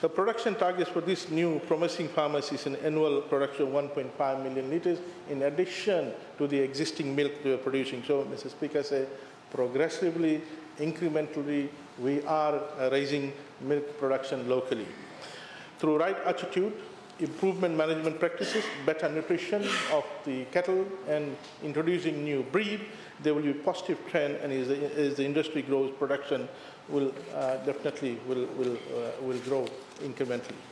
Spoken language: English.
The production targets for these new promising farmers is an annual production of 1.5 million litres in addition to the existing milk they are producing. So, Mr. Speaker said, progressively, incrementally, we are raising milk production locally. Through right attitude, improvement management practices, better nutrition of the cattle, and introducing new breed, there will be a positive trend, and as the industry grows, production will definitely will grow incrementally.